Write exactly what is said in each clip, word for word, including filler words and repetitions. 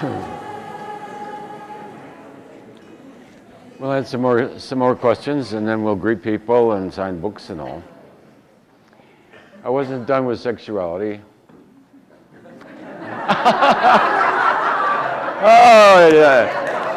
We'll have some more, some more questions, and then we'll greet people and sign books and all. I wasn't done with sexuality. Oh, yeah.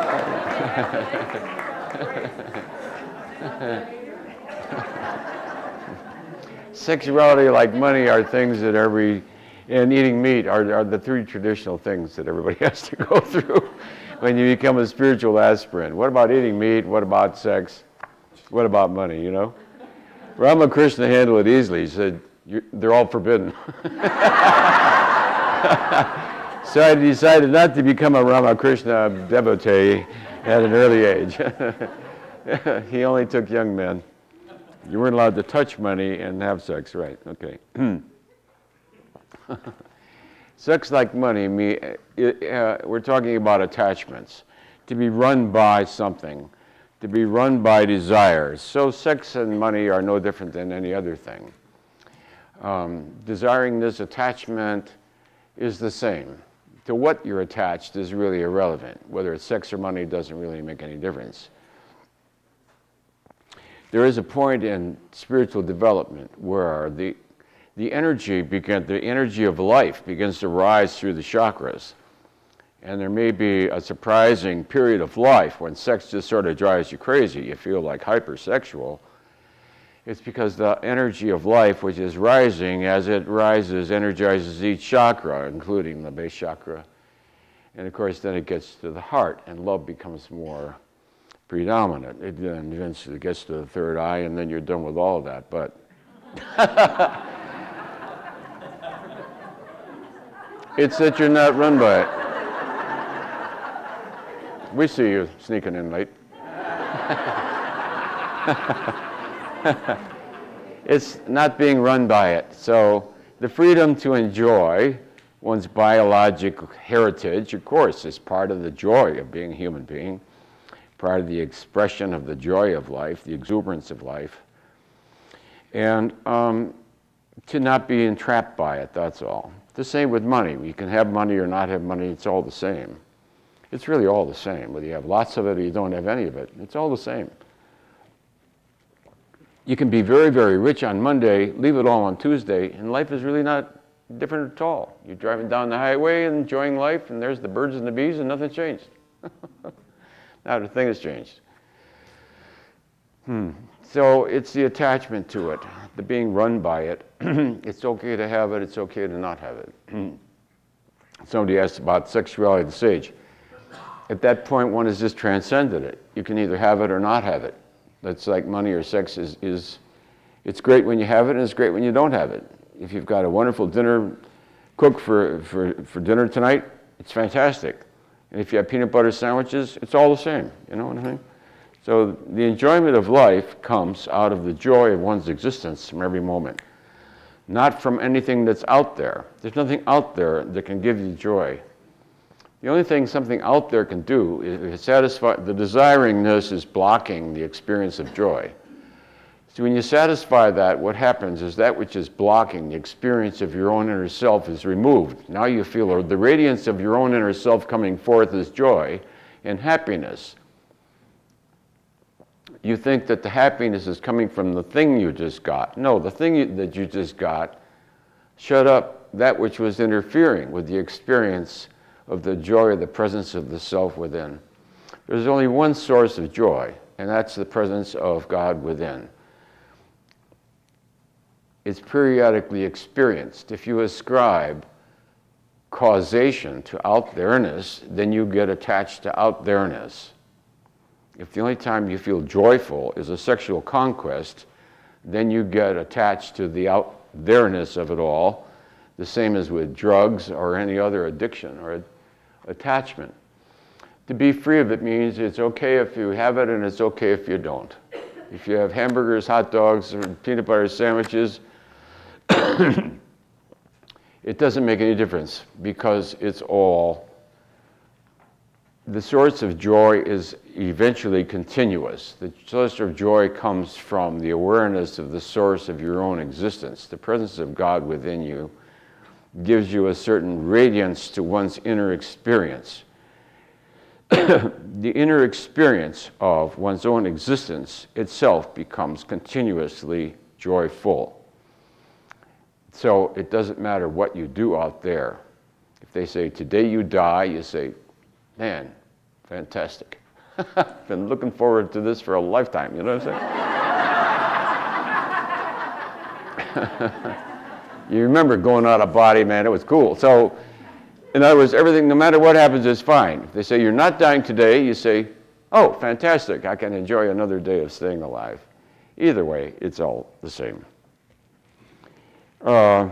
Sexuality, like money, are things that every, and eating meat are, are the three traditional things that everybody has to go through when you become a spiritual aspirant. What about eating meat? What about sex? What about money, you know? Ramakrishna handled it easily. He said, they're all forbidden. So I decided not to become a Ramakrishna devotee at an early age. He only took young men. You weren't allowed to touch money and have sex, right? Okay. Sex like money, me, uh, we're talking about attachments. To be run by something, to be run by desires. So sex and money are no different than any other thing. Um, desiring this attachment is the same. To what you're attached is really irrelevant. Whether it's sex or money doesn't really make any difference. There is a point in spiritual development where the the energy begin, the energy of life begins to rise through the chakras. And there may be a surprising period of life when sex just sort of drives you crazy. You feel like hypersexual. It's because the energy of life, which is rising, as it rises, energizes each chakra, including the base chakra. And of course, then it gets to the heart, and love becomes more predominant. It then eventually gets to the third eye, and then you're done with all of that. But it's that you're not run by it. We see you sneaking in late. It's not being run by it. So the freedom to enjoy one's biological heritage, of course, is part of the joy of being a human being, part of the expression of the joy of life, the exuberance of life. And um, to not be entrapped by it, that's all. The same with money. You can have money or not have money, it's all the same. It's really all the same. Whether you have lots of it or you don't have any of it, it's all the same. You can be very, very rich on Monday, leave it all on Tuesday, and life is really not different at all. You're driving down the highway and enjoying life, and there's the birds and the bees, and nothing's changed. Not a thing has changed. Hmm. So it's the attachment to it, the being run by it. It's okay to have it, it's okay to not have it. Somebody asked about sexuality of the sage. At that point, one has just transcended it. You can either have it or not have it. That's like money or sex is, is, it's great when you have it and it's great when you don't have it. If you've got a wonderful dinner cooked for, for, for dinner tonight, it's fantastic. And if you have peanut butter sandwiches, it's all the same, you know what I mean? So the enjoyment of life comes out of the joy of one's existence from every moment, not from anything that's out there. There's nothing out there that can give you joy. The only thing something out there can do is satisfy, the desiringness is blocking the experience of joy. So when you satisfy that, what happens is that which is blocking the experience of your own inner self is removed. Now you feel the radiance of your own inner self coming forth as joy and happiness. You think that the happiness is coming from the thing you just got. No, the thing you, that you just got shut up that which was interfering with the experience of the joy of the presence of the self within. There's only one source of joy, and that's the presence of God within. It's periodically experienced. If you ascribe causation to out-there-ness, then you get attached to out-there-ness. If the only time you feel joyful is a sexual conquest, then you get attached to the out-there-ness of it all, the same as with drugs or any other addiction or attachment. To be free of it means it's okay if you have it and it's okay if you don't. If you have hamburgers, hot dogs, or peanut butter sandwiches, it doesn't make any difference because it's all, the source of joy is eventually continuous. The source of joy comes from the awareness of the source of your own existence. The presence of God within you gives you a certain radiance to one's inner experience. the inner experience of one's own existence itself becomes continuously joyful. So it doesn't matter what you do out there. If they say, today you die, you say, man, fantastic. Been looking forward to this for a lifetime, you know what I'm saying? You remember going out of body, man, it was cool. So, in other words, everything, no matter what happens, is fine. If they say you're not dying today, you say, oh, fantastic, I can enjoy another day of staying alive. Either way, it's all the same. Uh,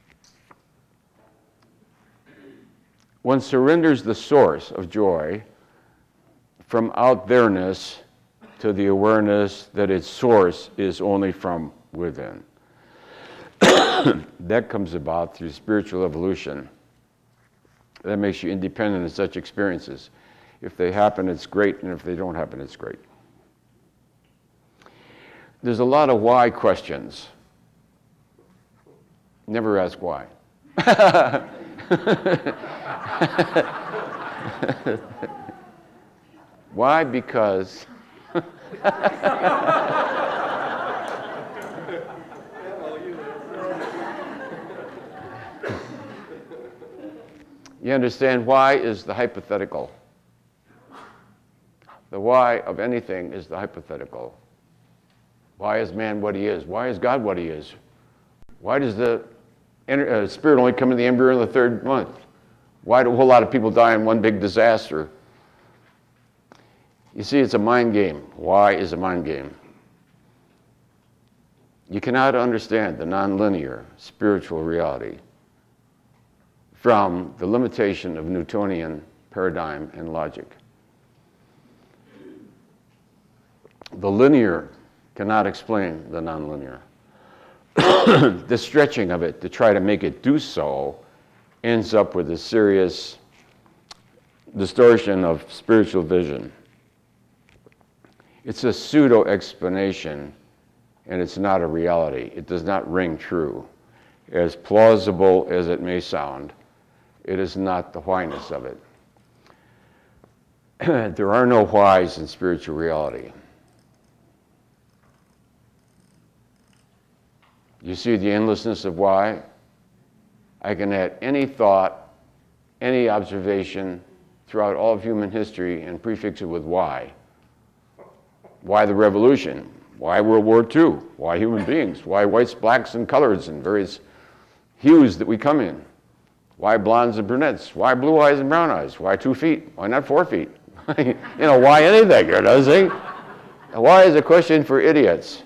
one surrenders the source of joy from out there-ness to the awareness that its source is only from within. That comes about through spiritual evolution. That makes you independent of such experiences. If they happen, it's great, and if they don't happen, it's great. There's a lot of why questions. Never ask why. Why? Because. You understand, why is the hypothetical. The why of anything is the hypothetical. Why is man what he is? Why is God what he is? Why does the uh, spirit only come in the embryo in the third month? Why do a whole lot of people die in one big disaster? You see, it's a mind game. Why is a mind game? You cannot understand the nonlinear spiritual reality from the limitation of Newtonian paradigm and logic. The linear cannot explain the nonlinear. The stretching of it to try to make it do so ends up with a serious distortion of spiritual vision. It's a pseudo-explanation, and it's not a reality. It does not ring true. As plausible as it may sound, it is not the whyness of it. There are no whys in spiritual reality. You see the endlessness of why? I can add any thought, any observation throughout all of human history and prefix it with why. Why the revolution? Why World War Two? Why human beings? Why whites, blacks, and coloreds and various hues that we come in? Why blondes and brunettes? Why blue eyes and brown eyes? Why two feet? Why not four feet? You know, why anything, you know, see? Why is a question for idiots.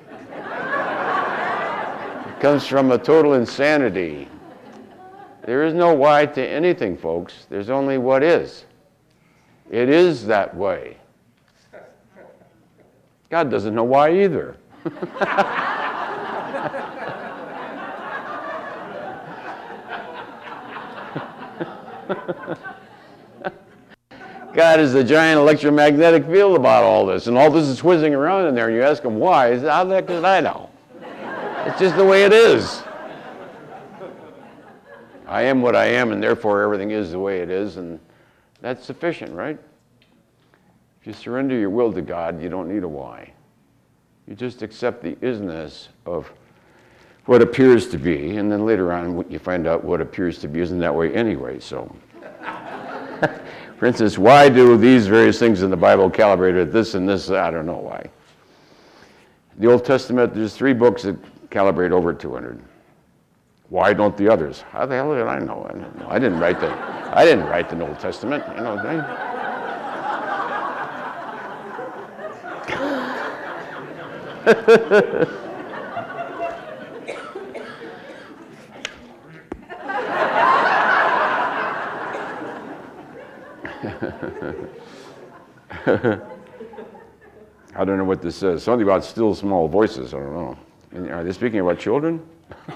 It comes from a total insanity. There is no why to anything, folks. There's only what is. It is that way. God doesn't know why either. God is a giant electromagnetic field about all this, and all this is whizzing around in there, and you ask him why. He says, how the heck did I know? It's just the way it is. I am what I am, and therefore everything is the way it is, and that's sufficient, right? If you surrender your will to God, you don't need a why. You just accept the isness of what appears to be, and then later on you find out what appears to be isn't that way anyway, so. For instance, why do these various things in the Bible calibrate at this and this? I don't know why. The Old Testament, there's three books that calibrate over two hundred. Why don't the others? How the hell did I know? I didn't, know. I didn't write the. I didn't write the Old Testament. You know. I don't know what this says. Something about still small voices. I don't know. And are they speaking about children?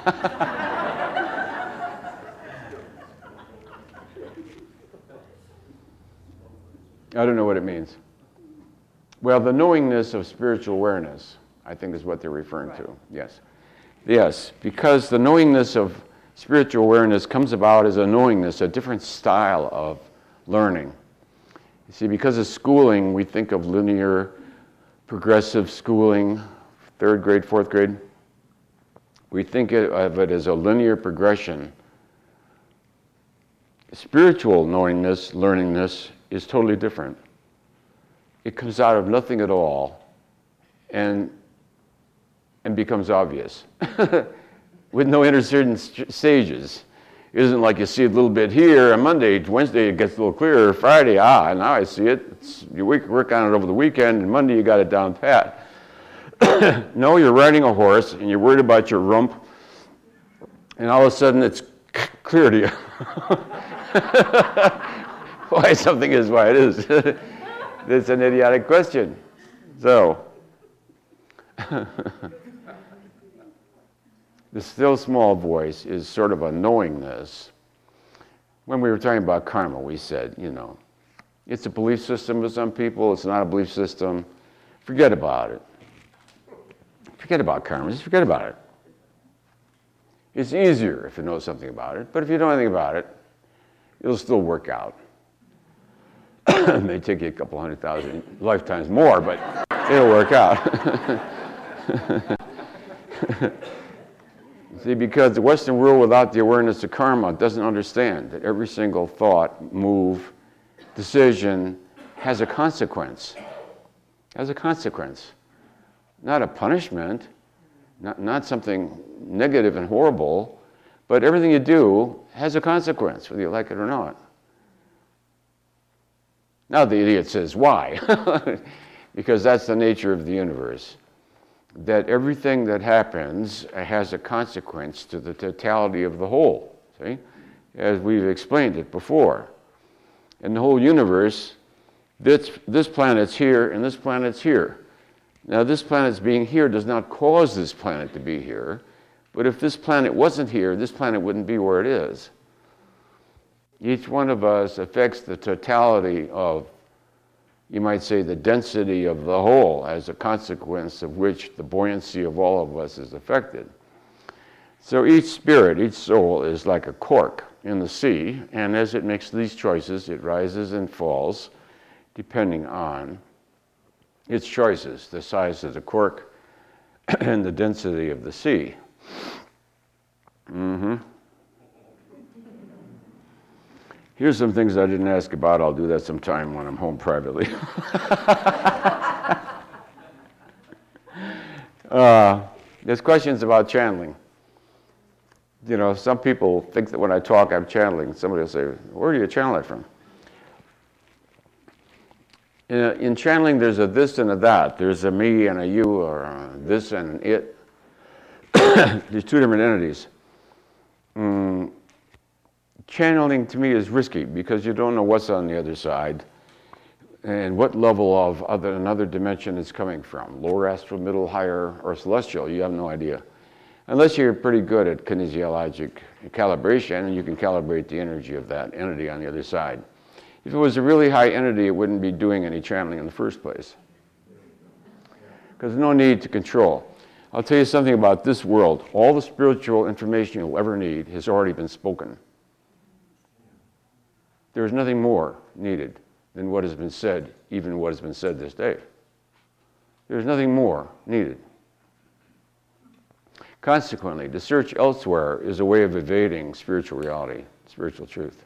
I don't know what it means. Well, the knowingness of spiritual awareness, I think, is what they're referring to. Yes. Yes, because the knowingness of spiritual awareness comes about as a knowingness, a different style of learning. You see, because of schooling, we think of linear, progressive schooling, third grade, fourth grade. We think of it as a linear progression. Spiritual knowingness, learningness, is totally different. It comes out of nothing at all and, and becomes obvious with no interceding stages. It isn't like you see a little bit here on Monday, Wednesday it gets a little clearer, Friday, ah, now I see it. It's, you work on it over the weekend, and Monday you got it down pat. No, you're riding a horse, and you're worried about your rump, and all of a sudden it's clear to you. Why something is why it is. It's an idiotic question. So, the still small voice is sort of a knowingness. When we were talking about karma, we said, you know, it's a belief system for some people, it's not a belief system. Forget about it. Forget about karma, just forget about it. It's easier if you know something about it, but if you know anything about it, it'll still work out. It may take you a couple hundred thousand lifetimes more, but it'll work out. See, because the Western world without the awareness of karma doesn't understand that every single thought, move, decision has a consequence. Has a consequence. Not a punishment, not, not something negative and horrible, but everything you do has a consequence, whether you like it or not. Now the idiot says, why? Because that's the nature of the universe. That everything that happens has a consequence to the totality of the whole, see? As we've explained it before. In the whole universe, this, this planet's here and this planet's here. Now this planet's being here does not cause this planet to be here, but if this planet wasn't here, this planet wouldn't be where it is. Each one of us affects the totality of, you might say, the density of the whole, as a consequence of which the buoyancy of all of us is affected. So each spirit, each soul is like a cork in the sea, and as it makes these choices, it rises and falls depending on its choices, the size of the cork and the density of the sea. Mm-hmm. Here's some things I didn't ask about. I'll do that sometime when I'm home privately. uh, there's questions about channeling. You know, some people think that when I talk, I'm channeling. Somebody will say, where do you channel it from? In, a, in channeling, there's a this and a that. There's a me and a you, or a this and an it. There's two different entities. Mm. Channeling to me is risky because you don't know what's on the other side and what level of other, another dimension it's coming from. Lower astral, middle, higher, or celestial, you have no idea. Unless you're pretty good at kinesiologic calibration and you can calibrate the energy of that entity on the other side. If it was a really high entity, it wouldn't be doing any channeling in the first place. Because there's no need to control. I'll tell you something about this world. All the spiritual information you'll ever need has already been spoken. There is nothing more needed than what has been said, even what has been said this day. There is nothing more needed. Consequently, to search elsewhere is a way of evading spiritual reality, spiritual truth.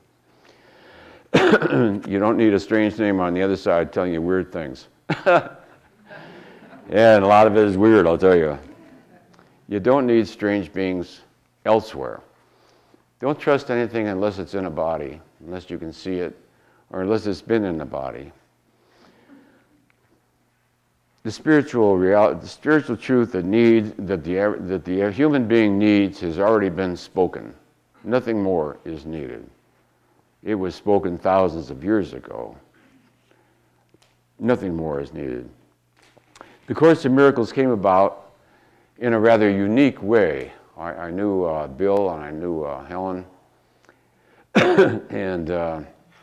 You don't need a strange name on the other side telling you weird things. Yeah, and a lot of it is weird, I'll tell you. You don't need strange beings elsewhere. Don't trust anything unless it's in a body, unless you can see it, or unless it's been in the body. The spiritual reality, the spiritual truth that need that the that the human being needs has already been spoken. Nothing more is needed. It was spoken thousands of years ago. Nothing more is needed. The Course in Miracles came about in a rather unique way. I, I knew uh, Bill and I knew uh, Helen. and uh,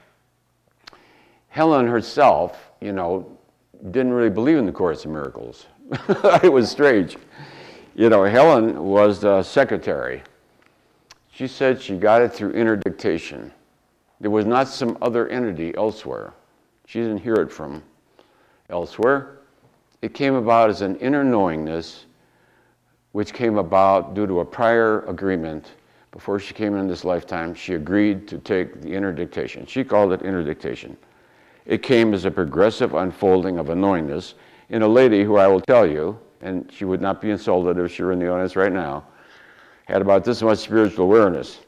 Helen herself, you know, didn't really believe in the Course in Miracles. It was strange. You know, Helen was the secretary. She said she got it through interdictation. There was not some other entity elsewhere. She didn't hear it from elsewhere. It came about as an inner knowingness, which came about due to a prior agreement. Before she came in this lifetime, she agreed to take the inner dictation. She called it inner dictation. It came as a progressive unfolding of a knowingness in a lady who I will tell you, and she would not be insulted if she were in the audience right now, had about this much spiritual awareness.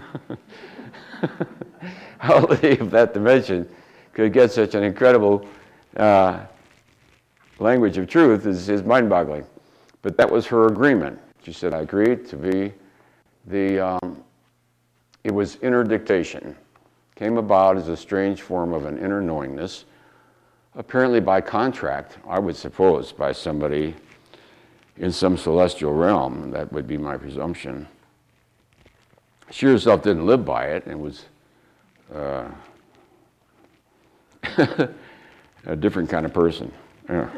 How a lady of that dimension could get such an incredible uh, language of truth is, is mind-boggling. But that was her agreement. She said, I agreed to be the, um, it was inner dictation. Came about as a strange form of an inner knowingness, apparently by contract, I would suppose, by somebody in some celestial realm. That would be my presumption. She herself didn't live by it and was uh, a different kind of person. Yeah.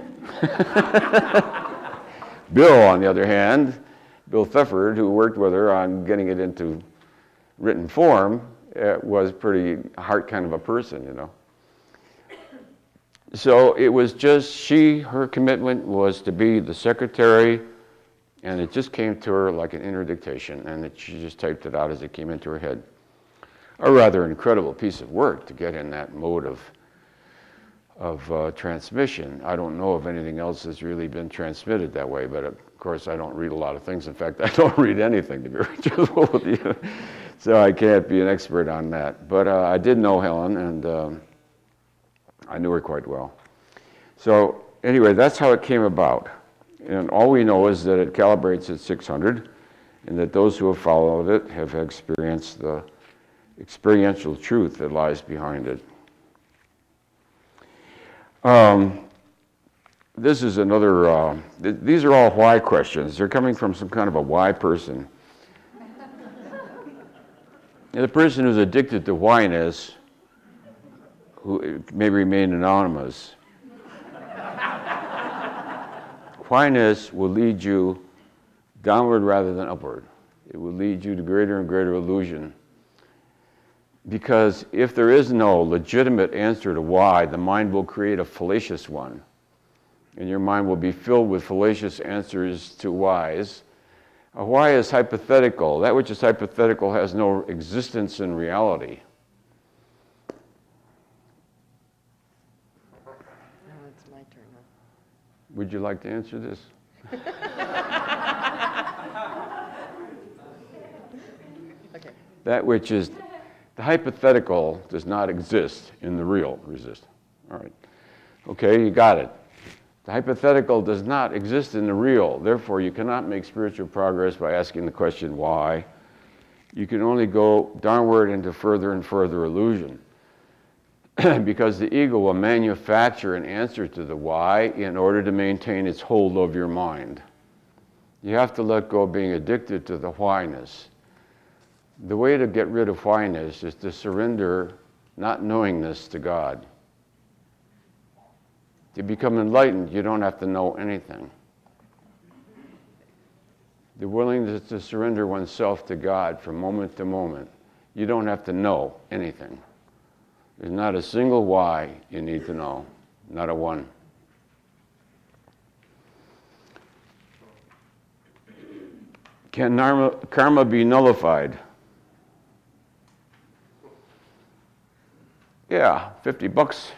Bill, on the other hand, Bill Thetford, who worked with her on getting it into written form, uh, was pretty heart kind of a person, you know. So it was just she, her commitment was to be the secretary, and it just came to her like an inner dictation, and it, she just typed it out as it came into her head. A rather incredible piece of work to get in that mode of of uh, transmission. I don't know if anything else has really been transmitted that way, but of course I don't read a lot of things. In fact, I don't read anything, to be very truthful with you. So I can't be an expert on that. But uh, I did know Helen, and um, I knew her quite well. So anyway, that's how it came about. And all we know is that it calibrates at six hundred, and that those who have followed it have experienced the experiential truth that lies behind it. Um, this is another, uh, th- these are all why questions. They're coming from some kind of a why person. And the person who's addicted to whyness, who may remain anonymous, whyness will lead you downward rather than upward. It will lead you to greater and greater illusion. Because if there is no legitimate answer to why, the mind will create a fallacious one. And your mind will be filled with fallacious answers to whys. A why is hypothetical. That which is hypothetical has no existence in reality. Now it's my turn. Huh? Would you like to answer this? Okay. That which is, the hypothetical does not exist in the real. Resist. All right. Okay, you got it. The hypothetical does not exist in the real. Therefore, you cannot make spiritual progress by asking the question, why? You can only go downward into further and further illusion. Because the ego will manufacture an answer to the why in order to maintain its hold over your mind. You have to let go of being addicted to the whyness. The way to get rid of whyness is to surrender not knowingness to God. To become enlightened, you don't have to know anything. The willingness to surrender oneself to God from moment to moment, you don't have to know anything. There's not a single why you need to know, not a one. Can karma, karma be nullified? Yeah, fifty bucks.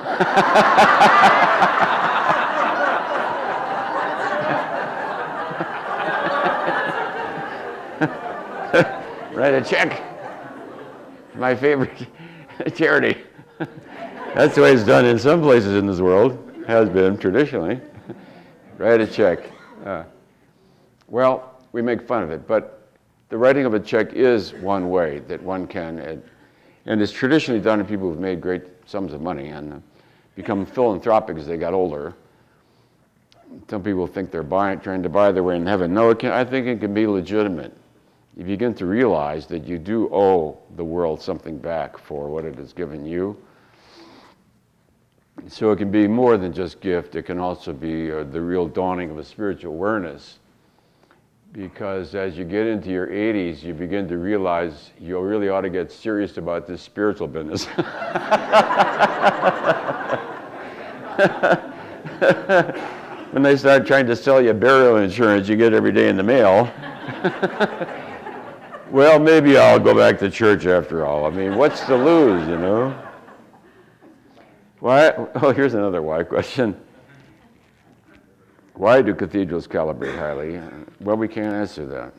Write a check. My favorite charity. That's the way it's done in some places in this world. Has been traditionally. Write a check. Uh, well, we make fun of it, but the writing of a check is one way that one can, uh, and it's traditionally done in people who've made great sums of money and uh, become philanthropic as they got older. Some people think they're buying, trying to buy their way in heaven. No, it can, I think it can be legitimate. You begin to realize that you do owe the world something back for what it has given you. So it can be more than just gift. It can also be uh, the real dawning of a spiritual awareness because as you get into your eighties, you begin to realize you really ought to get serious about this spiritual business. When they start trying to sell you burial insurance you get every day in the mail, well, maybe I'll go back to church after all. I mean, what's to lose, you know? Why? Oh, here's another why question. Why do cathedrals calibrate highly? Well, we can't answer that.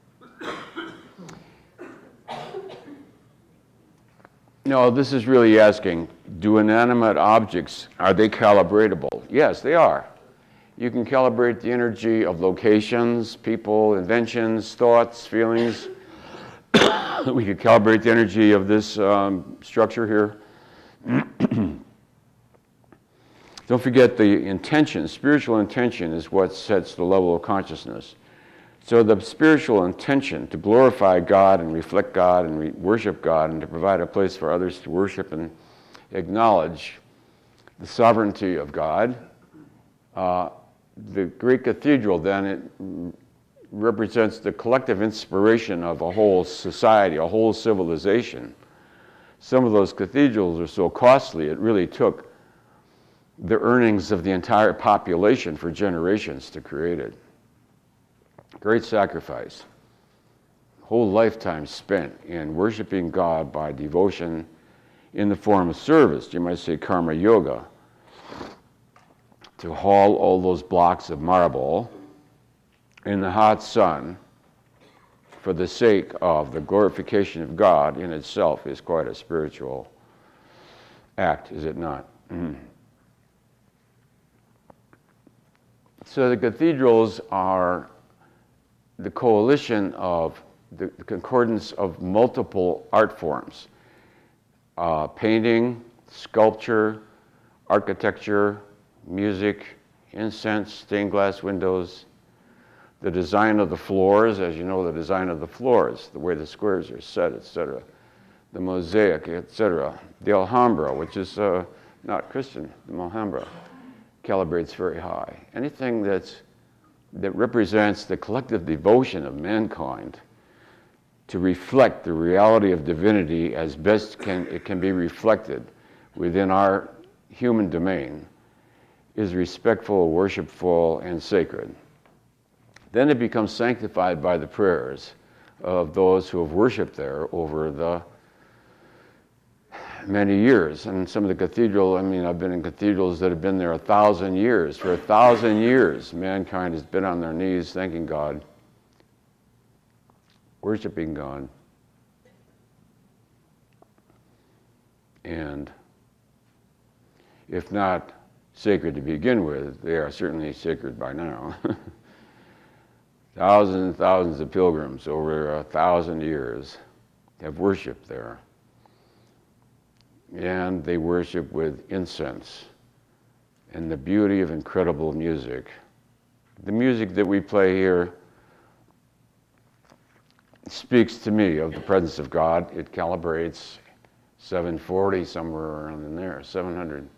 No, this is really asking, do inanimate objects, are they calibratable? Yes, they are. You can calibrate the energy of locations, people, inventions, thoughts, feelings. We could calibrate the energy of this um, structure here. Don't forget the intention. Spiritual intention is what sets the level of consciousness. So the spiritual intention to glorify God and reflect God and re- worship God and to provide a place for others to worship and acknowledge the sovereignty of God. Uh, the great cathedral then, it represents the collective inspiration of a whole society, a whole civilization. Some of those cathedrals are so costly, it really took the earnings of the entire population for generations to create it. Great sacrifice. Whole lifetime spent in worshiping God by devotion in the form of service. You might say karma yoga. To haul all those blocks of marble in the hot sun for the sake of the glorification of God in itself is quite a spiritual act, is it not? Mm-hmm. So the cathedrals are the coalition of the, the concordance of multiple art forms. Uh, painting, sculpture, architecture, music, incense, stained glass windows, the design of the floors, as you know, the design of the floors, the way the squares are set, et cetera, the mosaic, et cetera. The Alhambra, which is uh, not Christian, the Alhambra, calibrates very high. Anything that's, that represents the collective devotion of mankind to reflect the reality of divinity as best can, it can be reflected within our human domain is respectful, worshipful, and sacred. Then it becomes sanctified by the prayers of those who have worshiped there over the many years. And some of the cathedral, I mean, I've been in cathedrals that have been there a thousand years. For a thousand years, mankind has been on their knees thanking God, worshiping God. And if not sacred to begin with, they are certainly sacred by now. Thousands and thousands of pilgrims over a thousand years have worshiped there. And they worship with incense and the beauty of incredible music. The music that we play here speaks to me of the presence of God. It calibrates seven forty, somewhere around in there, seven hundred.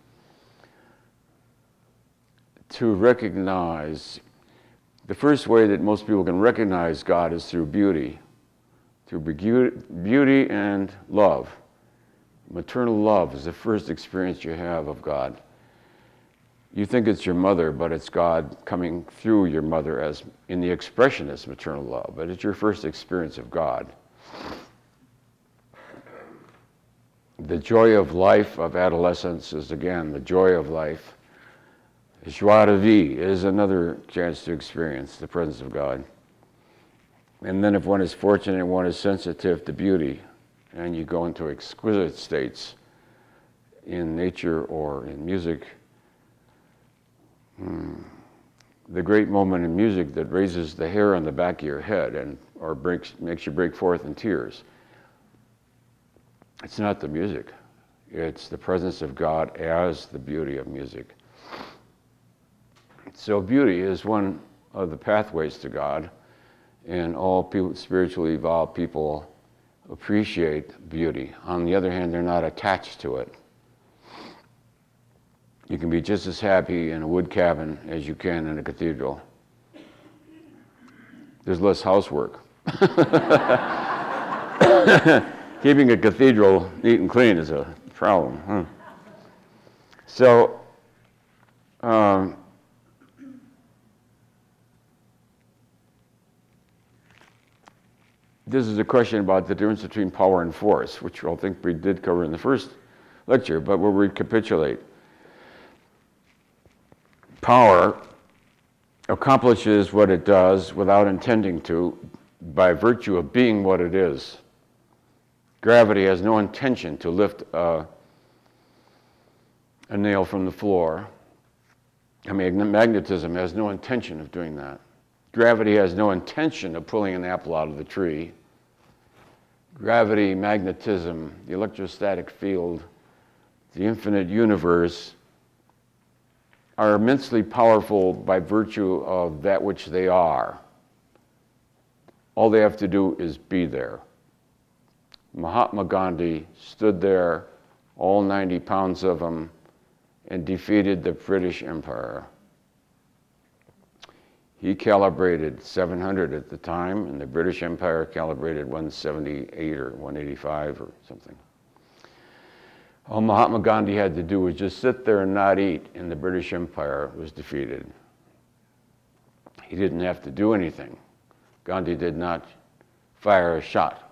To recognize, the first way that most people can recognize God is through beauty, through beauty and love. Maternal love is the first experience you have of God. You think it's your mother, but it's God coming through your mother as in the expression as maternal love, but it's your first experience of God. The joy of life, of adolescence, is again the joy of life. Joie de vie is another chance to experience the presence of God. And then if one is fortunate, one is sensitive to beauty, and you go into exquisite states in nature or in music. Hmm. The great moment in music that raises the hair on the back of your head and or breaks, makes you break forth in tears. It's not the music. It's the presence of God as the beauty of music. So beauty is one of the pathways to God, and all people, spiritually evolved people appreciate beauty. On the other hand, they're not attached to it. You can be just as happy in a wood cabin as you can in a cathedral. there's less housework. Keeping a cathedral neat and clean is a problem. Huh? So, um, this is a question about the difference between power and force, which I think we did cover in the first lecture, but we'll recapitulate. Power accomplishes what it does without intending to by virtue of being what it is. Gravity has no intention to lift a, a nail from the floor. I mean, magnetism has no intention of doing that. Gravity has no intention of pulling an apple out of the tree. Gravity, magnetism, the electrostatic field, the infinite universe are immensely powerful by virtue of that which they are. All they have to do is be there. Mahatma Gandhi stood there, all ninety pounds of him, and defeated the British Empire. He calibrated seven hundred at the time, and the British Empire calibrated one seventy-eight or one eighty-five or something. All Mahatma Gandhi had to do was just sit there and not eat, and the British Empire was defeated. He didn't have to do anything. Gandhi did not fire a shot.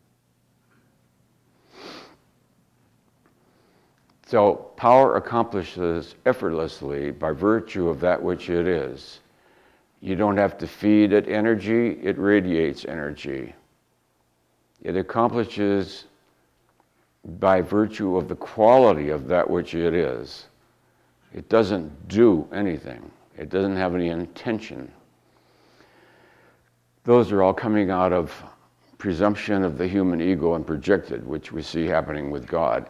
So power accomplishes effortlessly by virtue of that which it is. You don't have to feed it energy, it radiates energy. It accomplishes by virtue of the quality of that which it is. It doesn't do anything. It doesn't have any intention. Those are all coming out of presumption of the human ego and projected, which we see happening with God.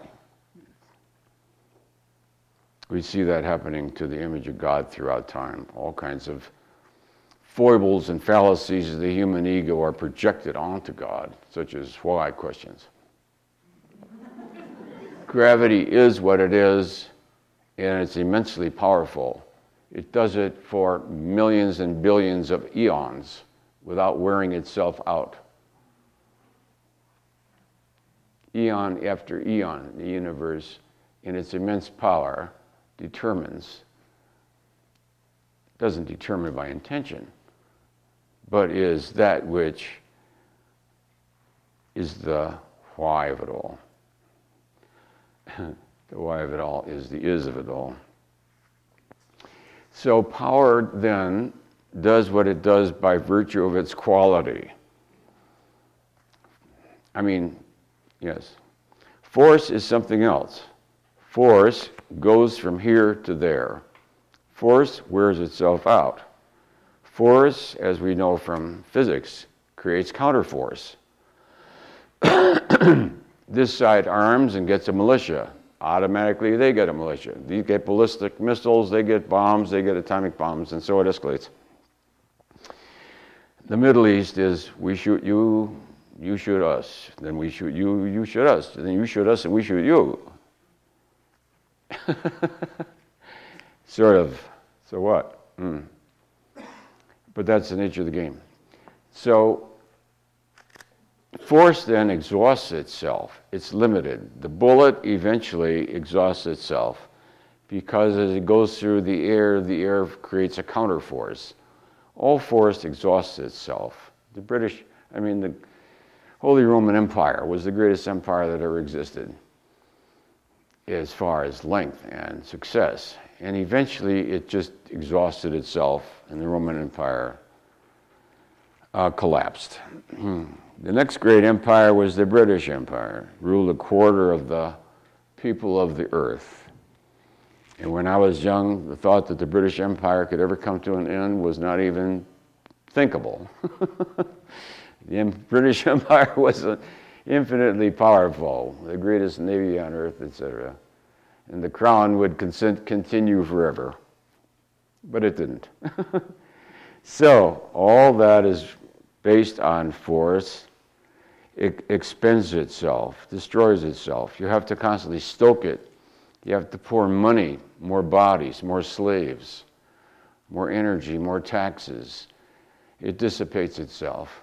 We see that happening to the image of God throughout time. All kinds of foibles and fallacies of the human ego are projected onto God, such as why questions. Gravity is what it is, and it's immensely powerful. It does it for millions and billions of eons without wearing itself out. Eon after eon, the universe, in its immense power, determines, doesn't determine by intention, but is that which is the why of it all. The why of it all is the is of it all. So power then does what it does by virtue of its quality. I mean, yes. Force is something else. Force goes from here to there. Force wears itself out. Force, as we know from physics, creates counterforce. This side arms and gets a militia. Automatically they get a militia. These get ballistic missiles, they get bombs, they get atomic bombs, and so it escalates. The Middle East is we shoot you, you shoot us. Then we shoot you, you shoot us. Then you shoot us and we shoot you. Sort of. So what? Mm. But that's the nature of the game. So force then exhausts itself. It's limited. The bullet eventually exhausts itself because as it goes through the air, the air creates a counterforce. All force exhausts itself. The British, I mean, the Holy Roman Empire was the greatest empire that ever existed as far as length and success. And eventually it just exhausted itself and the Roman Empire uh, collapsed. The next great empire was the British Empire, ruled a quarter of the people of the earth. And when I was young, the thought that the British Empire could ever come to an end was not even thinkable. The British Empire was infinitely powerful, the greatest navy on earth, et cetera. And the crown would consent, continue forever. But it didn't. So all that is based on force. It expends itself, destroys itself. You have to constantly stoke it. You have to pour money, more bodies, more slaves, more energy, more taxes. it dissipates itself.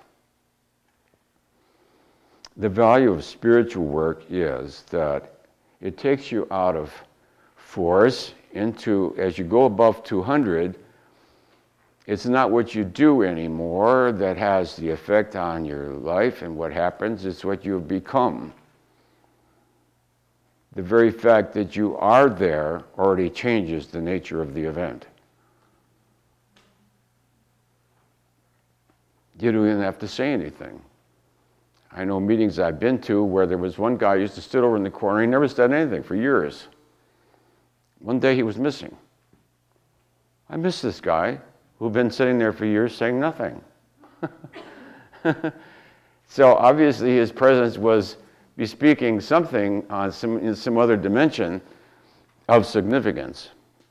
The value of spiritual work is that it takes you out of force into, as you go above two hundred, it's not what you do anymore that has the effect on your life and what happens, it's what you've become. The very fact that you are there already changes the nature of the event. You don't even have to say anything. I know meetings I've been to where there was one guy who used to sit over in the corner, he never said anything for years. One day he was missing. I miss this guy who'd been sitting there for years saying nothing. So obviously his presence was bespeaking something on some, in some other dimension of significance.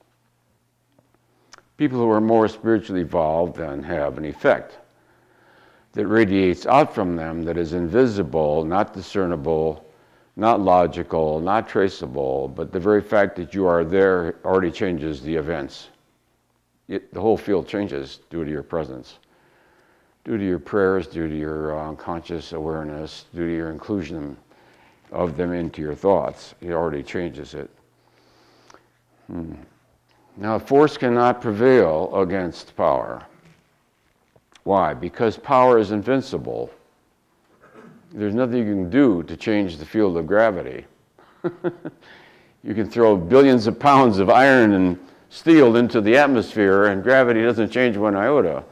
People who are more spiritually evolved then have an effect that radiates out from them that is invisible, not discernible, not logical, not traceable, but the very fact that you are there already changes the events. It, the whole field changes due to your presence, due to your prayers, due to your uh, conscious awareness, due to your inclusion of them into your thoughts. It already changes it. Hmm. Now, force cannot prevail against power. Why? Because power is invincible. There's nothing you can do to change the field of gravity. You can throw billions of pounds of iron and steel into the atmosphere and gravity doesn't change one iota.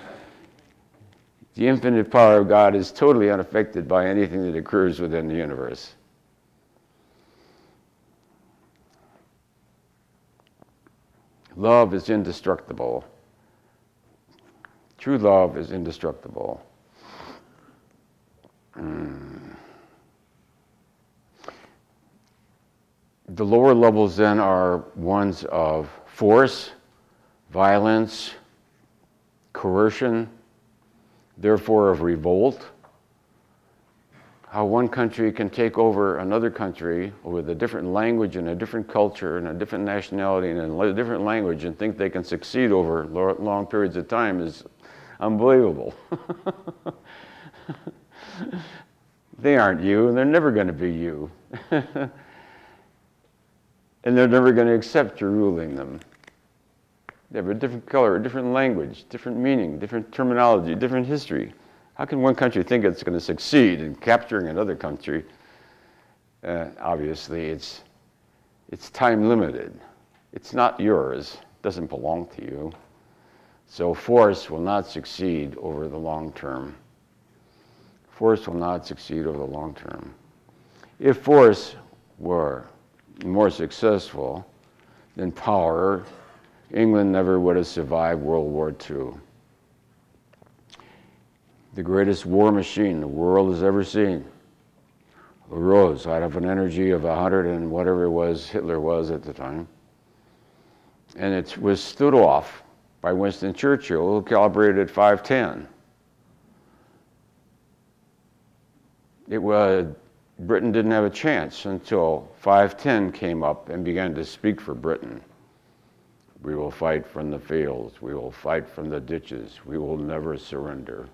The infinite power of God is totally unaffected by anything that occurs within the universe. Love is indestructible. True love is indestructible. Mm. The lower levels then are ones of force, violence, coercion, therefore of revolt. How one country can take over another country with a different language and a different culture and a different nationality and a different language and think they can succeed over long periods of time is unbelievable. They aren't you, and they're never going to be you. And they're never going to accept your ruling them. They have a different color, a different language, different meaning, different terminology, different history. How can one country think it's going to succeed in capturing another country? Uh, obviously, it's, it's time limited. It's not yours. It doesn't belong to you. So force will not succeed over the long term. Force will not succeed over the long term. If force were more successful than power, England never would have survived World War Two. The greatest war machine the world has ever seen arose out of an energy of a hundred and whatever it was Hitler was at the time. And it was stood off by Winston Churchill, who calibrated at five ten. It was, Britain didn't have a chance until five ten came up and began to speak for Britain. We will fight from the fields. We will fight from the ditches. We will never surrender.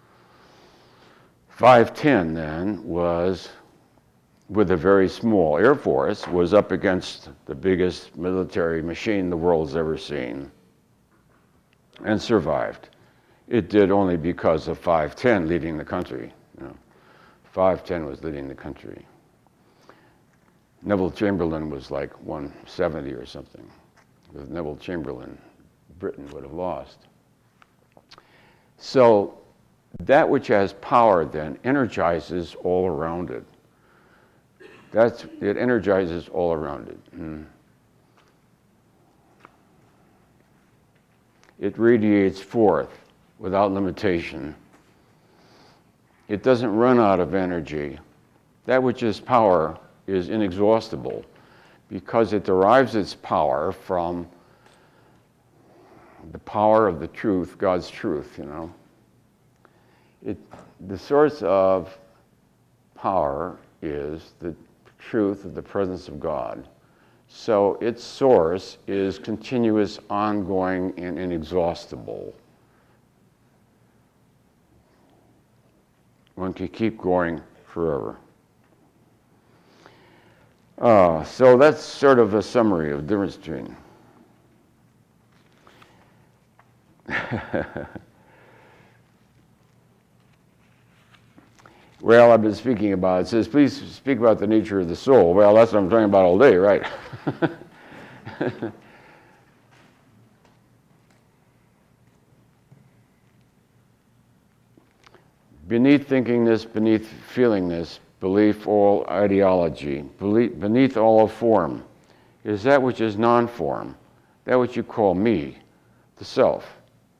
five ten then was, with a very small air force, was up against the biggest military machine the world's ever seen, and survived. It did only because of five ten leading the country. You know, five ten was leading the country. Neville Chamberlain was like one seventy or something. With Neville Chamberlain, Britain would have lost. So that which has power then energizes all around it. That's, it energizes all around it. Mm. It radiates forth without limitation. It doesn't run out of energy. That which is power is inexhaustible because it derives its power from the power of the truth, God's truth, you know. It, the source of power is the truth of the presence of God. So its source is continuous, ongoing, and inexhaustible. one can keep going forever. Uh, so that's sort of a summary of the difference between. Well, I've been speaking about, it says, please speak about the nature of the soul. Well, that's what I'm talking about all day, right? Beneath thinkingness, beneath feelingness, belief, all ideology, beneath all of form, is that which is non-form, that which you call me, the self.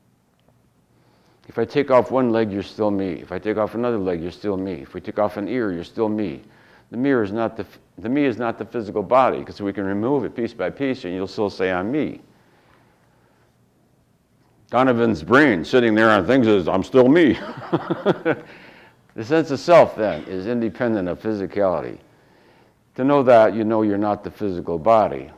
If I take off one leg, you're still me. If I take off another leg, you're still me. If we take off an ear, you're still me. The mirror is not the, the me is not the physical body, because we can remove it piece by piece and you'll still say I'm me. Donovan's brain sitting there on things is, I'm still me. The sense of self, then, is independent of physicality. To know that, you know you're not the physical body.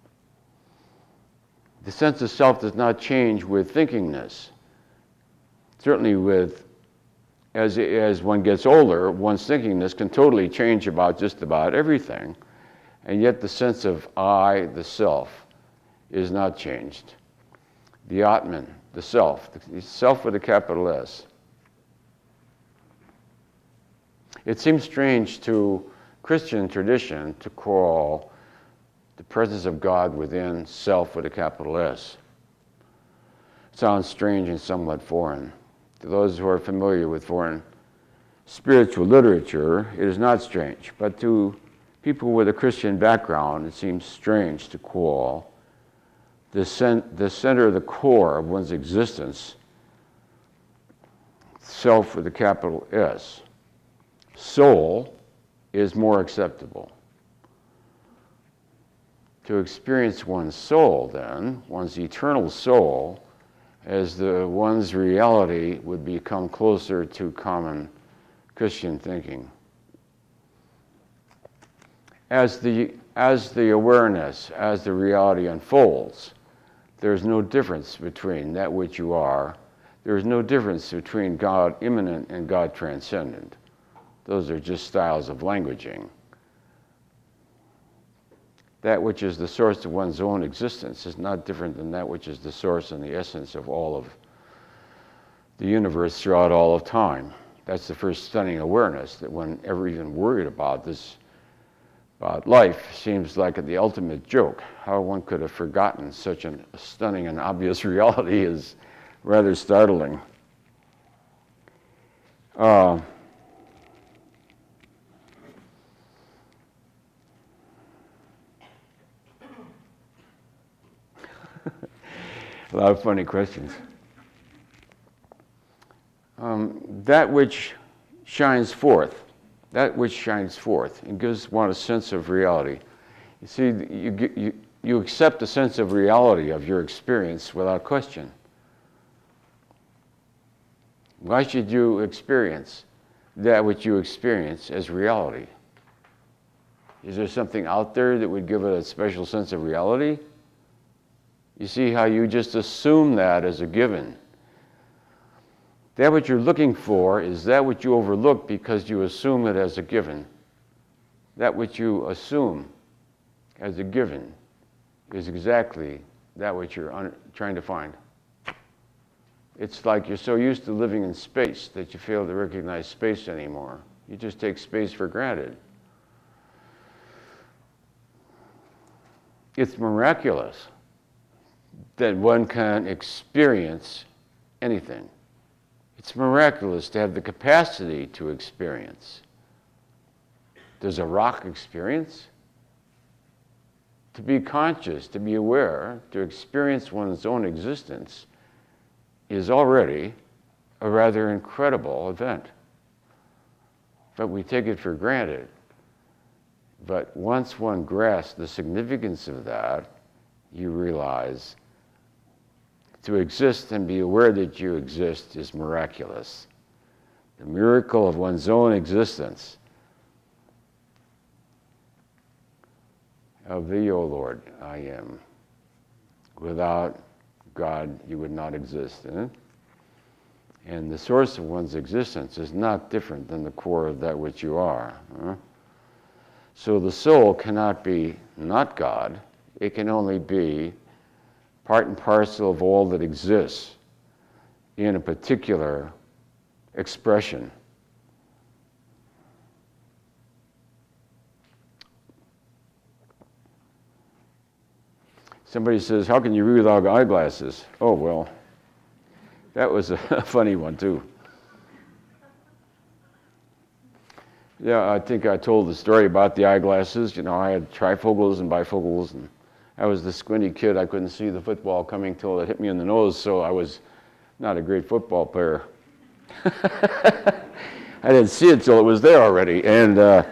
The sense of self does not change with thinkingness. Certainly with, as, as one gets older, one's thinkingness can totally change about just about everything. And yet the sense of I, the self, is not changed. The Atman, the self, the self with a capital S. It seems strange to Christian tradition to call the presence of God within self with a capital S. It sounds strange and somewhat foreign. To those who are familiar with foreign spiritual literature, it is not strange. But to people with a Christian background, it seems strange to call the, cent- the center, the core of one's existence, self with a capital S. Soul is more acceptable. To experience one's soul, then, one's eternal soul, as the one's reality would become closer to common Christian thinking. As the, as the awareness, as the reality unfolds, there's no difference between that which you are. There's no difference between God immanent and God transcendent. Those are just styles of languaging. That which is the source of one's own existence is not different than that which is the source and the essence of all of the universe throughout all of time. That's the first stunning awareness, that one ever even worried about this, about life, seems like the ultimate joke. How one could have forgotten such a stunning and obvious reality is rather startling. Uh, A lot of funny questions. Um, that which shines forth, that which shines forth, and gives one a sense of reality. You see, you, you, you accept a sense of reality of your experience without question. Why should you experience that which you experience as reality? Is there something out there that would give it a special sense of reality? You see how you just assume that as a given. That what you're looking for is that which you overlook because you assume it as a given. That which you assume as a given is exactly that which you're un- trying to find. It's like you're so used to living in space that you fail to recognize space anymore. You just take space for granted. It's miraculous that one can experience anything. It's miraculous to have the capacity to experience. Does a rock experience? To be conscious, to be aware, to experience one's own existence is already a rather incredible event. But we take it for granted. But once one grasps the significance of that, you realize to exist and be aware that you exist is miraculous. The miracle of one's own existence. Of thee, O Lord, I am. Without God, you would not exist. Eh? And the source of one's existence is not different than the core of that which you are. Huh? So the soul cannot be not God. It can only be part and parcel of all that exists in a particular expression. Somebody says, how can you read without eyeglasses? Oh, well, that was a funny one, too. Yeah, I think I told the story about the eyeglasses. You know, I had trifocals and bifocals, and I was the squinty kid. I couldn't see the football coming till it hit me in the nose, so I was not a great football player. I didn't see it till it was there already, and uh,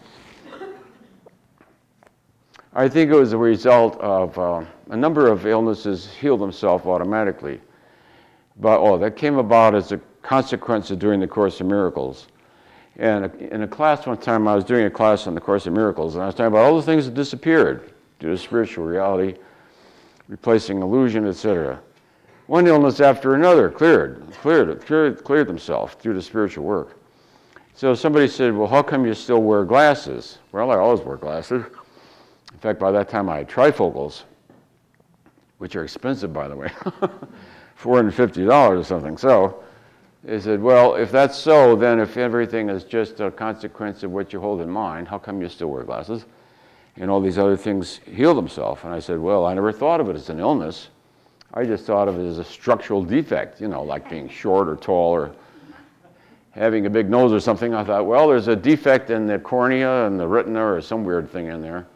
I think it was a result of uh, a number of illnesses healed themselves automatically. But oh, that came about as a consequence of doing the Course in Miracles. And in a class one time, I was doing a class on the Course in Miracles, and I was talking about all the things that disappeared due to spiritual reality, replacing illusion, et cetera. One illness after another cleared, cleared, cleared, cleared themselves through the spiritual work. So somebody said, well, how come you still wear glasses? Well, I always wear glasses. In fact, by that time I had trifocals, which are expensive, by the way, four hundred fifty dollars or something. So they said, well, if that's so, then if everything is just a consequence of what you hold in mind, how come you still wear glasses? And all these other things heal themselves. And I said, well, I never thought of it as an illness. I just thought of it as a structural defect, you know, like being short or tall or having a big nose or something. I thought, well, there's a defect in the cornea and the retina or some weird thing in there.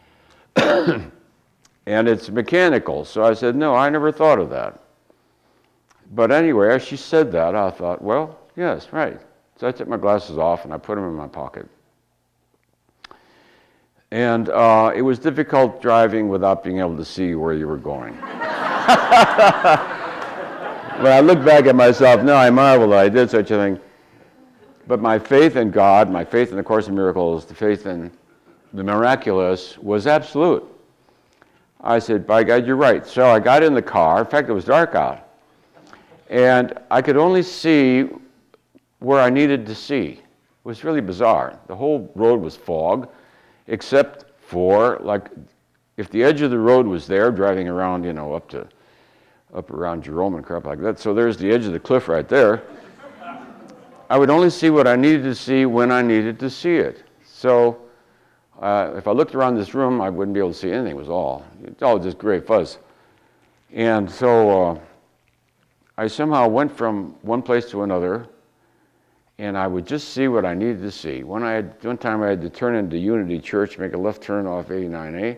And it's mechanical. So I said, no, I never thought of that. But anyway, as she said that, I thought, well, yes, right. So I took my glasses off and I put them in my pocket. And uh, it was difficult driving without being able to see where you were going. When I look back at myself now, I marvel that I did such a thing. But my faith in God, my faith in the Course in Miracles, the faith in the miraculous was absolute. I said, by God, you're right. So I got in the car. In fact, it was dark out. And I could only see where I needed to see. It was really bizarre. The whole road was fog, except for, like, if the edge of the road was there, driving around, you know, up to, up around Jerome and crap like that. So there's the edge of the cliff right there. I would only see what I needed to see when I needed to see it. So uh, if I looked around this room, I wouldn't be able to see anything, was all. It's all just gray fuzz. And so uh, I somehow went from one place to another, and I would just see what I needed to see. When I had, one time I had to turn into Unity Church, make a left turn off eighty-nine A,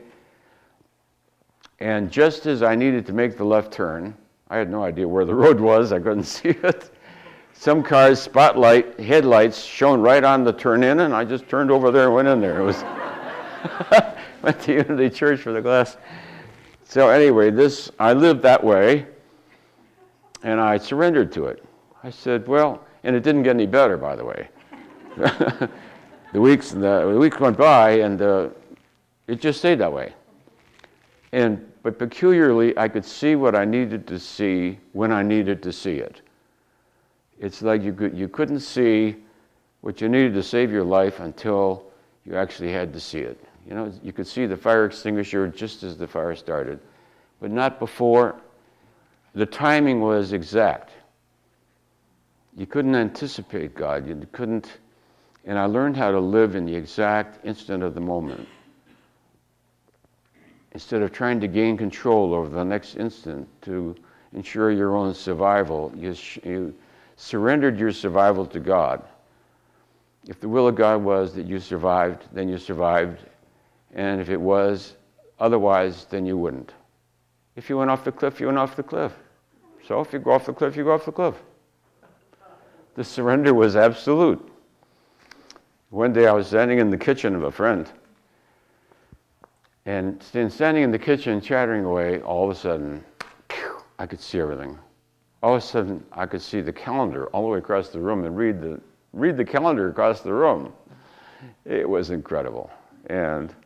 and just as I needed to make the left turn, I had no idea where the road was, I couldn't see it. Some car's spotlight headlights shone right on the turn in, and I just turned over there and went in there. It was went to Unity Church for the glass. So anyway, this I lived that way, and I surrendered to it. I said, well, and it didn't get any better, by the way. the weeks the, the weeks went by, and uh, it just stayed that way. And but peculiarly, I could see what I needed to see when I needed to see it. It's like you could you couldn't see what you needed to save your life until you actually had to see it. You know, you could see the fire extinguisher just as the fire started, but not before. The timing was exact. You couldn't anticipate God. You couldn't, and I learned how to live in the exact instant of the moment. Instead of trying to gain control over the next instant to ensure your own survival, you, you surrendered your survival to God. If the will of God was that you survived, then you survived. And if it was otherwise, then you wouldn't. If you went off the cliff, you went off the cliff. So if you go off the cliff, you go off the cliff. The surrender was absolute. One day I was standing in the kitchen of a friend, and standing in the kitchen chattering away, all of a sudden, I could see everything. All of a sudden, I could see the calendar all the way across the room and read the read the calendar across the room. It was incredible. And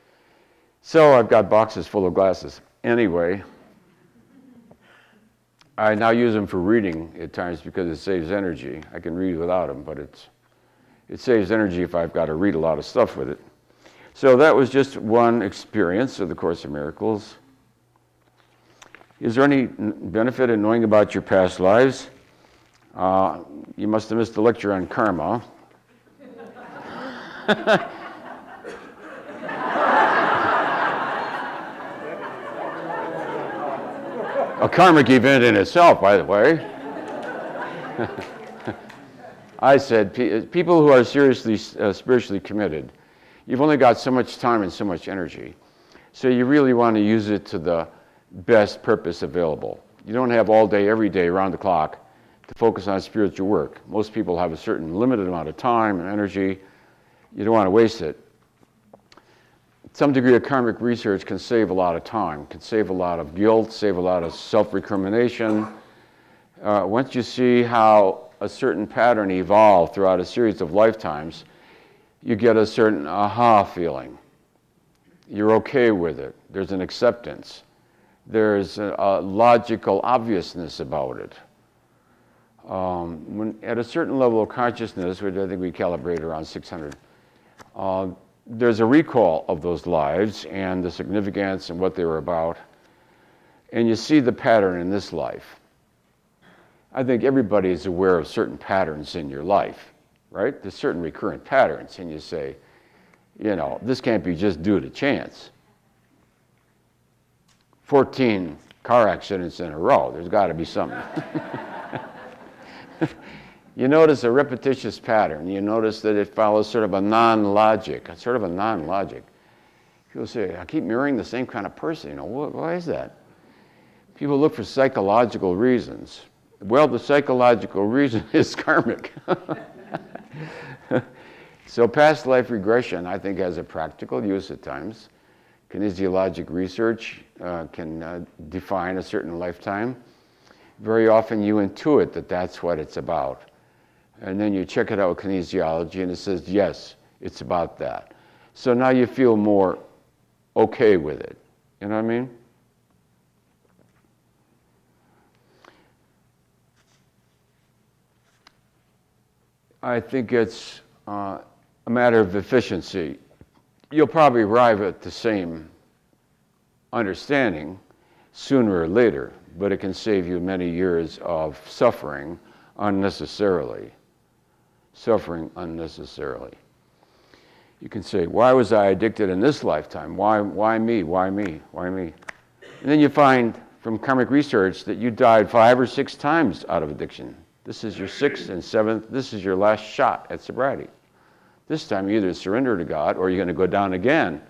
so I've got boxes full of glasses. Anyway, I now use them for reading at times because it saves energy. I can read without them, but it's, it saves energy if I've got to read a lot of stuff with it. So that was just one experience of the Course in Miracles. Is there any benefit in knowing about your past lives? Uh, you must have missed the lecture on karma. A karmic event in itself, by the way. I said, pe- people who are seriously uh, spiritually committed, you've only got so much time and so much energy. So you really want to use it to the best purpose available. You don't have all day, every day, around the clock to focus on spiritual work. Most people have a certain limited amount of time and energy. You don't want to waste it. Some degree of karmic research can save a lot of time, can save a lot of guilt, save a lot of self-recrimination. Uh, once you see how a certain pattern evolved throughout a series of lifetimes, you get a certain aha feeling. You're okay with it. There's an acceptance. There's a, a logical obviousness about it. Um, when, at a certain level of consciousness, which I think we calibrate around six hundred, uh, there's a recall of those lives and the significance and what they were about. And you see the pattern in this life. I think everybody is aware of certain patterns in your life, right? There's certain recurrent patterns, and you say, you know, this can't be just due to chance. fourteen car accidents in a row, there's got to be something. You notice a repetitious pattern. You notice that it follows sort of a non-logic, sort of a non-logic. People say, I keep marrying the same kind of person. You know, wh- why is that? People look for psychological reasons. Well, the psychological reason is karmic. So past life regression, I think, has a practical use at times. Kinesiologic research uh, can uh, define a certain lifetime. Very often you intuit that that's what it's about. And then you check it out with kinesiology and it says, yes, it's about that. So now you feel more okay with it. You know what I mean? I think it's uh, a matter of efficiency. You'll probably arrive at the same understanding sooner or later, but it can save you many years of suffering unnecessarily. Suffering unnecessarily. You can say, why was I addicted in this lifetime? Why, why me? Why me? Why me? And then you find from karmic research that you died five or six times out of addiction. This is your sixth and seventh. This is your last shot at sobriety. This time you either surrender to God or you're going to go down again.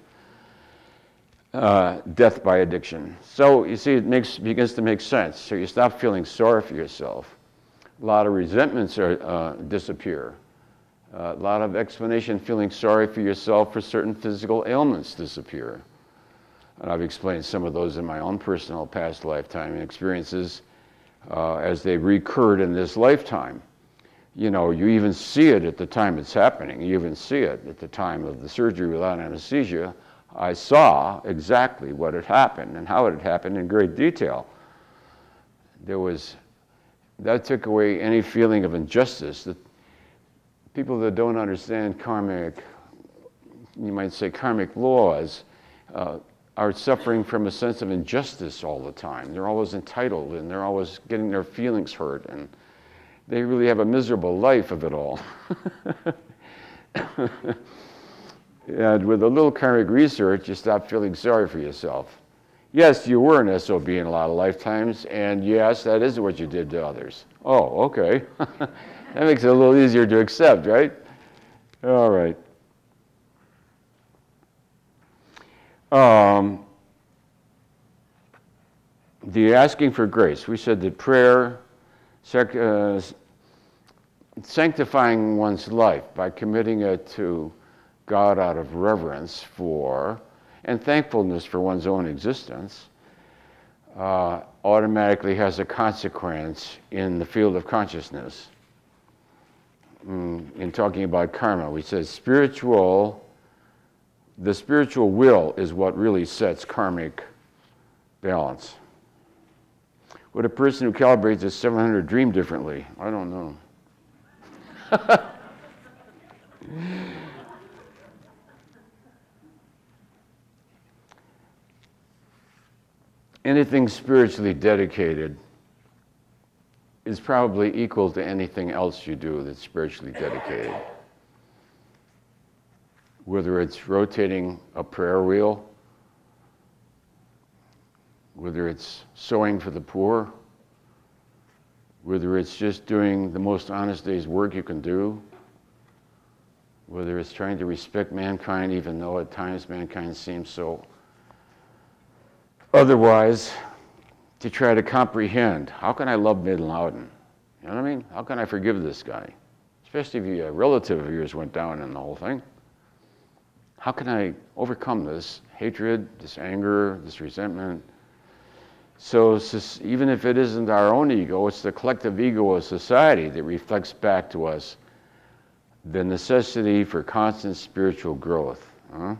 Uh, death by addiction. So you see, it makes begins to make sense. So you stop feeling sorry for yourself. A lot of resentments are, uh, disappear. Uh, a lot of explanation, feeling sorry for yourself for certain physical ailments disappear. And I've explained some of those in my own personal past lifetime experiences uh, as they recurred in this lifetime. You know, you even see it at the time it's happening. You even see it at the time of the surgery without anesthesia. I saw exactly what had happened and how it had happened in great detail. There was, that took away any feeling of injustice. That people that don't understand karmic, you might say karmic laws, uh, are suffering from a sense of injustice all the time. They're always entitled and they're always getting their feelings hurt, and they really have a miserable life of it all. And with a little karmic research, you stop feeling sorry for yourself. Yes, you were an S O B in a lot of lifetimes, and yes, that is what you did to others. Oh, okay. That makes it a little easier to accept, right? All right. Um, the asking for grace. We said that prayer, sec- uh, sanctifying one's life by committing it to God out of reverence for and thankfulness for one's own existence uh, automatically has a consequence in the field of consciousness. Mm, in talking about karma, we said spiritual, the spiritual will is what really sets karmic balance. Would a person who calibrates a seven hundred dream differently? I don't know. Anything spiritually dedicated is probably equal to anything else you do that's spiritually dedicated. Whether it's rotating a prayer wheel, whether it's sewing for the poor, whether it's just doing the most honest day's work you can do, whether it's trying to respect mankind even though at times mankind seems so otherwise, to try to comprehend, how can I love Bin Laden? You know what I mean? How can I forgive this guy? Especially if a relative of yours went down in the whole thing. How can I overcome this hatred, this anger, this resentment? So even if it isn't our own ego, it's the collective ego of society that reflects back to us the necessity for constant spiritual growth. Huh?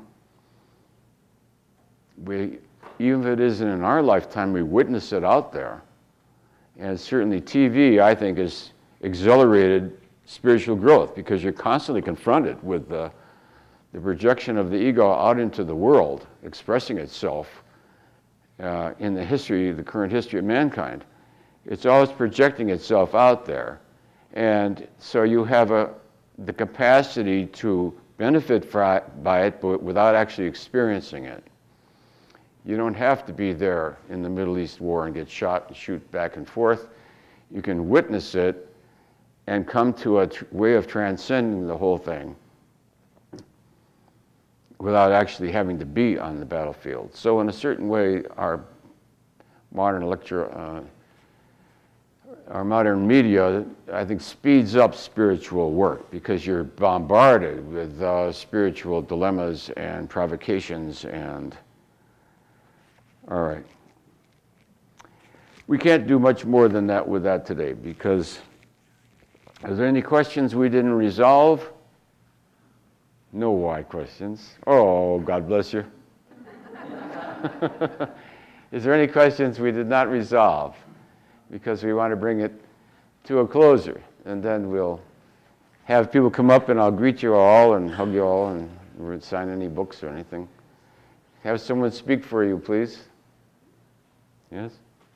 We, even if it isn't in our lifetime, we witness it out there. And certainly T V, I think, has accelerated spiritual growth because you're constantly confronted with the, the projection of the ego out into the world, expressing itself uh, in the history, the current history of mankind. It's always projecting itself out there. And so you have a, the capacity to benefit by it, but without actually experiencing it. You don't have to be there in the Middle East war and get shot and shoot back and forth. You can witness it and come to a tr- way of transcending the whole thing without actually having to be on the battlefield. So in a certain way, our modern lecture, uh, our modern media, I think, speeds up spiritual work because you're bombarded with uh, spiritual dilemmas and provocations and all right. We can't do much more than that with that today because is there any questions we didn't resolve? No why questions. Oh, God bless you. Is there any questions we did not resolve? Because we want to bring it to a closer. And then we'll have people come up and I'll greet you all and hug you all and we'll sign any books or anything. Have someone speak for you, please. Yes?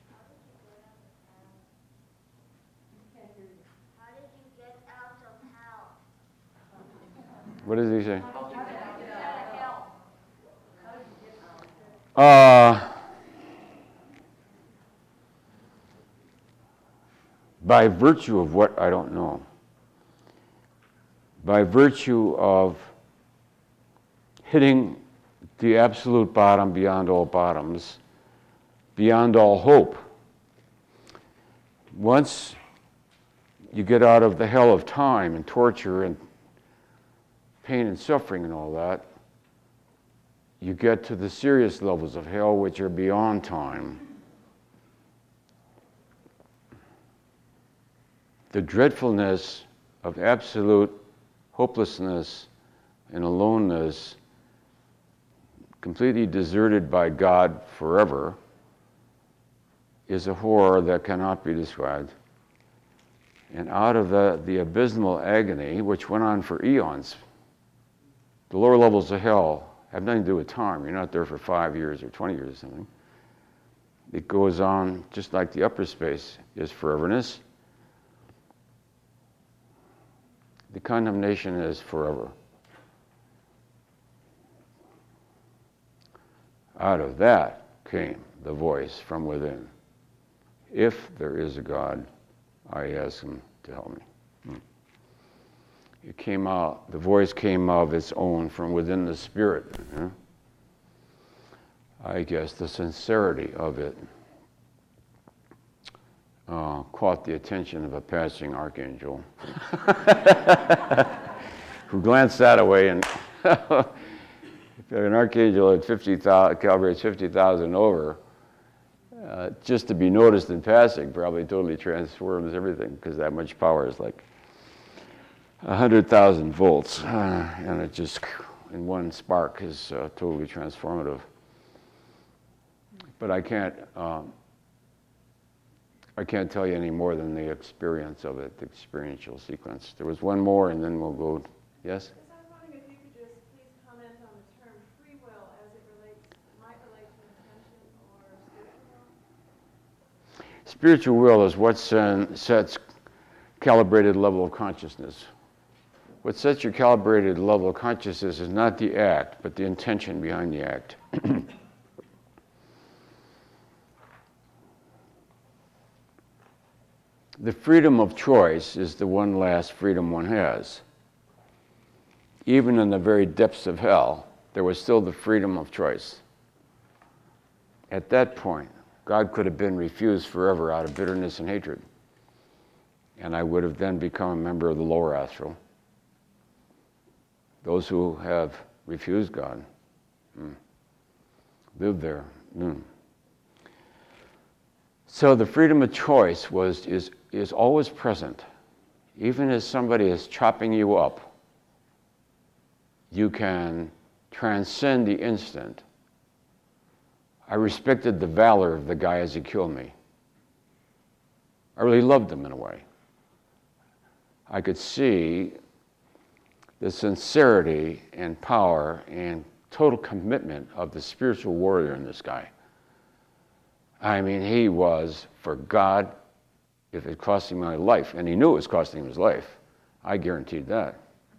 How did you get out of hell? What does he say? How did you get out of hell? Uh, by virtue of what I don't know. By virtue of hitting the absolute bottom beyond all bottoms, beyond all hope. Once you get out of the hell of time and torture and pain and suffering and all that, you get to the serious levels of hell which are beyond time. The dreadfulness of absolute hopelessness and aloneness, completely deserted by God forever, is a horror that cannot be described. And out of the, the abysmal agony, which went on for eons, the lower levels of hell have nothing to do with time. You're not there for five years or twenty years or something. It goes on just like the upper space is foreverness. The condemnation is forever. Out of that came the voice from within. If there is a God, I ask him to help me. Hmm. It came out, the voice came of its own from within the spirit. Huh? I guess the sincerity of it uh, caught the attention of a passing archangel who glanced that away and if an archangel at fifty thousand, calibrates fifty thousand over, Uh, just to be noticed in passing probably totally transforms everything because that much power is like one hundred thousand volts uh, and it just in one spark is uh, totally transformative. But I can't um, I can't tell you any more than the experience of it, the experiential sequence. There was one more, and then we'll go. Yes? Yes, I was wondering if you could just please comment on the term free will as it relates, might relate to intention or spiritual will. Spiritual will is what sen- sets calibrated level of consciousness. What sets your calibrated level of consciousness is not the act, but the intention behind the act. The freedom of choice is the one last freedom one has. Even in the very depths of hell, there was still the freedom of choice. At that point, God could have been refused forever out of bitterness and hatred. And I would have then become a member of the lower astral. Those who have refused God mm, live there. Mm. So the freedom of choice was is is always present. Even as somebody is chopping you up, you can transcend the instant. I respected the valor of the guy as he killed me. I really loved him in a way. I could see the sincerity and power and total commitment of the spiritual warrior in this guy. I mean, he was for God, if it cost him my life, and he knew it was costing him his life. I guaranteed that.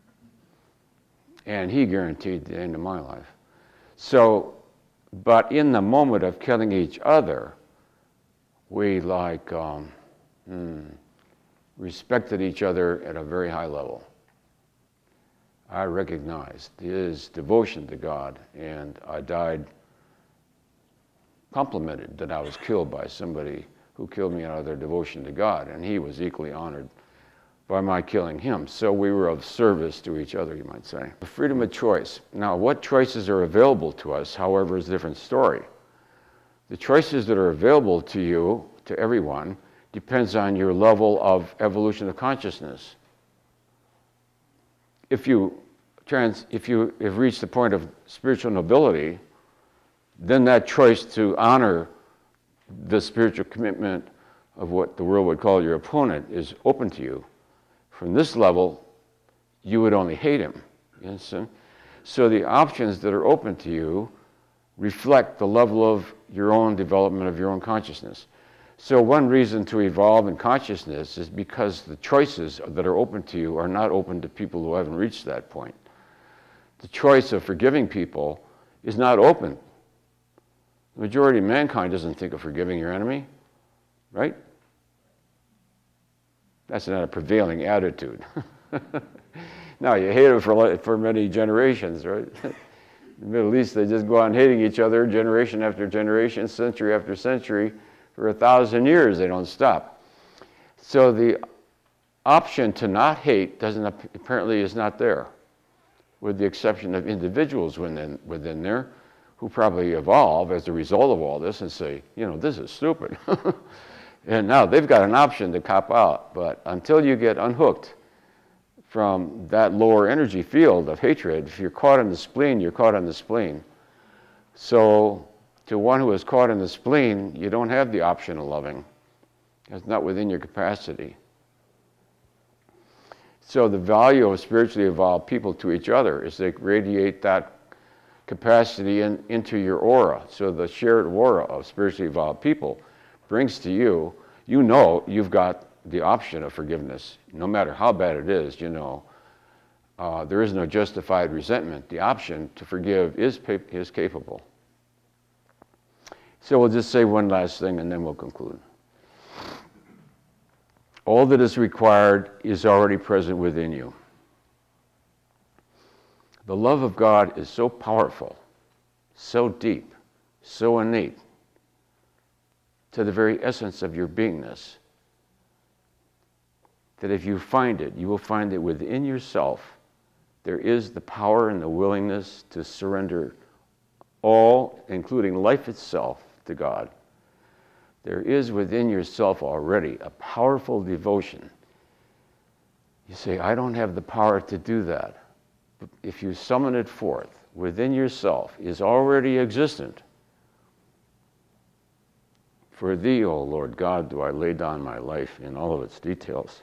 And he guaranteed the end of my life. So, but in the moment of killing each other, we like um, hmm, respected each other at a very high level. I recognized his devotion to God, and I died complimented that I was killed by somebody who killed me out of their devotion to God, and he was equally honored by my killing him. So we were of service to each other, you might say. The freedom of choice. Now, what choices are available to us, however, is a different story. The choices that are available to you, to everyone, depends on your level of evolution of consciousness. If you trans, if you have reached the point of spiritual nobility, then that choice to honor the spiritual commitment of what the world would call your opponent is open to you. From this level, you would only hate him. You understand? So the options that are open to you reflect the level of your own development of your own consciousness. So one reason to evolve in consciousness is because the choices that are open to you are not open to people who haven't reached that point. The choice of forgiving people is not open. The majority of mankind doesn't think of forgiving your enemy, right? That's not a prevailing attitude. No, you hate them for, for many generations, right? In the Middle East, they just go on hating each other generation after generation, century after century. For a thousand years, they don't stop. So the option to not hate doesn't apparently is not there, with the exception of individuals within, within there who probably evolve as a result of all this and say, you know, this is stupid. And now they've got an option to cop out. But until you get unhooked from that lower energy field of hatred, if you're caught in the spleen, you're caught in the spleen. So to one who is caught in the spleen, you don't have the option of loving. It's not within your capacity. So the value of spiritually evolved people to each other is they radiate that capacity in, into your aura. So the shared aura of spiritually evolved people brings to you, you know you've got the option of forgiveness. No matter how bad it is, you know, uh, there is no justified resentment. The option to forgive is, is capable. So we'll just say one last thing and then we'll conclude. All that is required is already present within you. The love of God is so powerful, so deep, so innate, to the very essence of your beingness, that if you find it, you will find that within yourself there is the power and the willingness to surrender all, including life itself, to God. There is within yourself already a powerful devotion. You say, I don't have the power to do that. But if you summon it forth, within yourself is already existent. For thee, O Lord God, do I lay down my life in all of its details.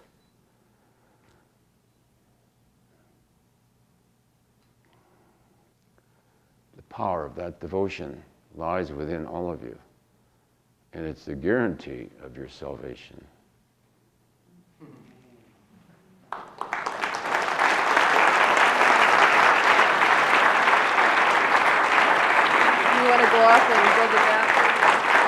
The power of that devotion lies within all of you, and it's the guarantee of your salvation. You want to go off and go to the bathroom?